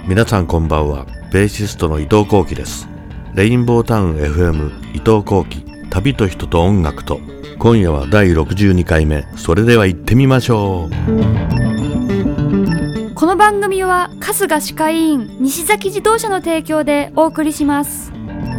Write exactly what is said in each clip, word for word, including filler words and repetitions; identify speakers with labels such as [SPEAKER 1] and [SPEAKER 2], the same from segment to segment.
[SPEAKER 1] 皆さんこんばんは。ベーシストの伊藤幸喜です。レインボータウン エフエム 伊藤幸喜、旅と人と音楽と。今夜はだいろくじゅうにかいめ。それでは行ってみましょう。
[SPEAKER 2] この番組は春日歯科医院西崎自動車の提供でお送りします。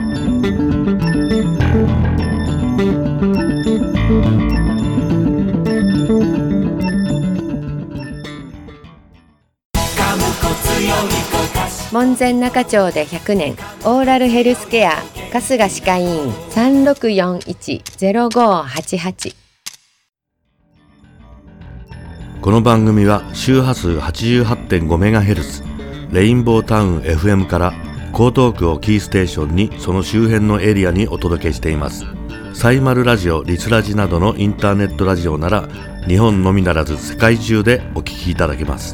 [SPEAKER 3] 門前仲町でひゃくねん、オーラルヘルスケア春日歯科医院 さんろくよんいち ゼロごはちはち。
[SPEAKER 1] この番組は周波数 はちじゅうはちてんごメガヘルツ レインボータウン エフエム から江東区をキーステーションにその周辺のエリアにお届けしています。サイマルラジオ、リスラジなどのインターネットラジオなら日本のみならず世界中でお聞きいただけます。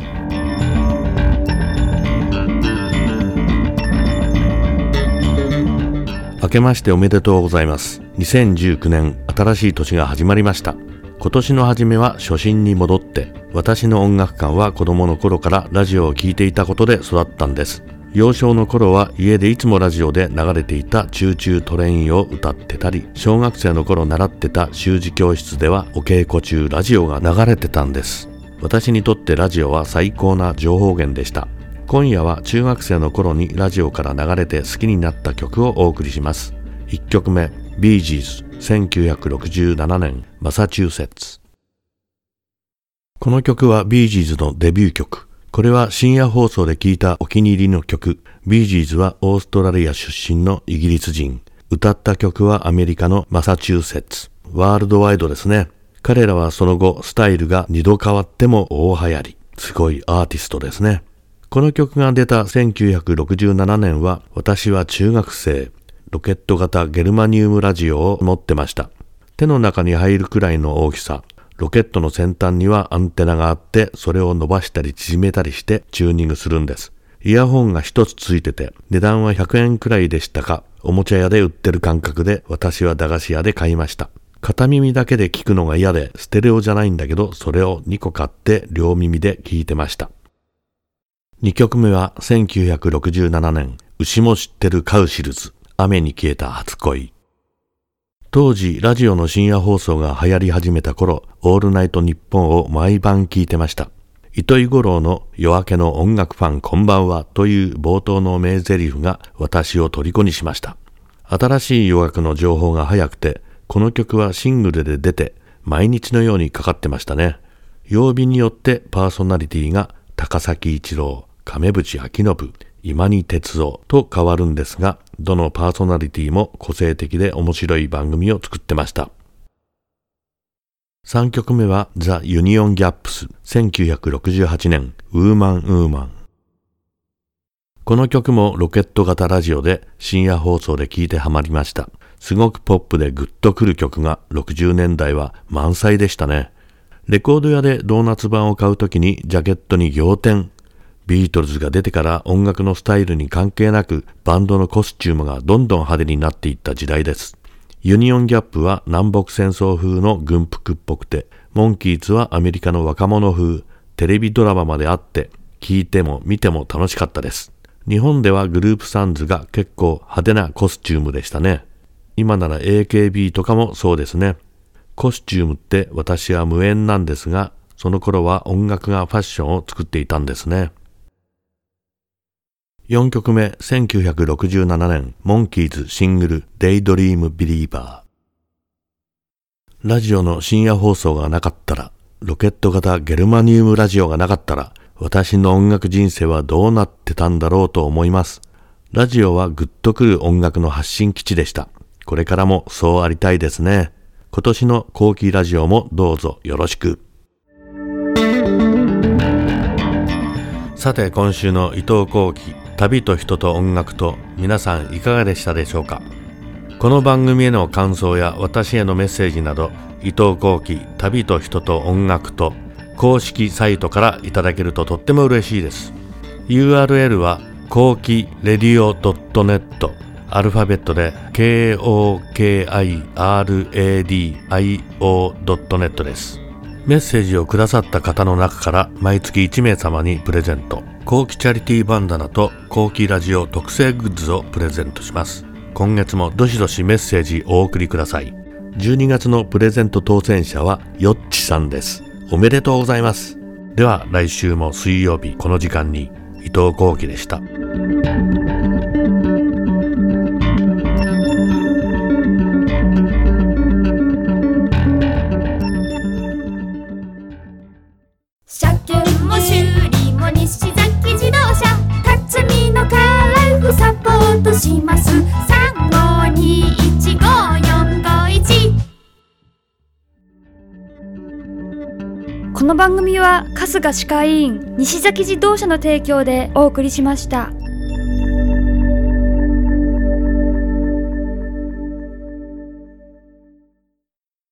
[SPEAKER 1] 明けましておめでとうございます。にせんじゅうきゅうねん、新しい年が始まりました。今年の初めは初心に戻って、私の音楽観は子供の頃からラジオを聴いていたことで育ったんです。幼少の頃は家でいつもラジオで流れていたチューチュートレインを歌ってたり、小学生の頃習ってた習字教室ではお稽古中ラジオが流れてたんです。私にとってラジオは最高な情報源でした。今夜は中学生の頃にラジオから流れて好きになった曲をお送りします。いっきょくめ、ビージーズ、せんきゅうひゃくろくじゅうななねん、マサチューセッツ。この曲はビージーズのデビュー曲。これは深夜放送で聴いたお気に入りの曲。ビージーズはオーストラリア出身のイギリス人。歌った曲はアメリカのマサチューセッツ。ワールドワイドですね。彼らはその後スタイルが二度変わっても大流行り。すごいアーティストですね。この曲が出たせんきゅうひゃくろくじゅうななねんは私は中学生。ロケット型ゲルマニウムラジオを持ってました。手の中に入るくらいの大きさ。ロケットの先端にはアンテナがあって、それを伸ばしたり縮めたりしてチューニングするんです。イヤホンが一つついてて、値段はひゃくえんくらいでしたか、おもちゃ屋で売ってる感覚で、私は駄菓子屋で買いました。片耳だけで聞くのが嫌で、ステレオじゃないんだけど、それをにこ買って両耳で聞いてました。にきょくめはせんきゅうひゃくろくじゅうななねん、牛も知ってるカウシルズ、雨に消えた初恋。当時、ラジオの深夜放送が流行り始めた頃、オールナイトニッポンを毎晩聞いてました。糸井五郎の夜明けの音楽ファンこんばんはという冒頭の名台詞が私を虜にしました。新しい洋楽の情報が早くて、この曲はシングルで出て、毎日のようにかかってましたね。曜日によってパーソナリティが高崎一郎、亀渕明信、今に哲夫と変わるんですが、どのパーソナリティも個性的で面白い番組を作ってました。さんきょくめはザ・ユニオンギャップス、せんきゅうひゃくろくじゅうはちねん、ウーマンウーマン。この曲もロケット型ラジオで深夜放送で聴いてハマりました。すごくポップでグッとくる曲がろくじゅうねんだいは満載でしたね。レコード屋でドーナツ版を買うときにジャケットに仰天。ビートルズが出てから音楽のスタイルに関係なくバンドのコスチュームがどんどん派手になっていった時代です。ユニオンギャップは南北戦争風の軍服っぽくて、モンキーズはアメリカの若者風、テレビドラマまであって、聴いても見ても楽しかったです。日本ではグループサンズが結構派手なコスチュームでしたね。今なら エーケービー とかもそうですね。コスチュームって私は無縁なんですが、その頃は音楽がファッションを作っていたんですね。よんきょくめ、せんきゅうひゃくろくじゅうななねん、モンキーズシングル、デイドリームビリーバー。ラジオの深夜放送がなかったら、ロケット型ゲルマニウムラジオがなかったら、私の音楽人生はどうなってたんだろうと思います。ラジオはグッとくる音楽の発信基地でした。これからもそうありたいですね。今年の後期ラジオもどうぞよろしく。さて今週の伊藤幸喜、旅と人と音楽と、皆さんいかがでしたでしょうか。この番組への感想や私へのメッセージなど、伊藤幸喜、旅と人と音楽と公式サイトからいただけるととっても嬉しいです。 ユーアールエル は幸喜レディオ ドットネット、 アルファベットで ケーオーケーアイアールエーディーアイオー ドットネット です。 メッセージをくださった方の中から毎月いちめいさまにプレゼント、後期チャリティーバンダナと後期ラジオ特製グッズをプレゼントします。今月もどしどしメッセージお送りください。じゅうにがつのプレゼント当選者はよっちさんです。おめでとうございます。では来週も水曜日この時間に。伊藤幸喜でした。
[SPEAKER 2] 車検も修理も西崎自動車、辰巳のカラーフサポートします。さんごにいちごよんごいち。この番組は春日歯科医院西崎自動車の提供でお送りしました。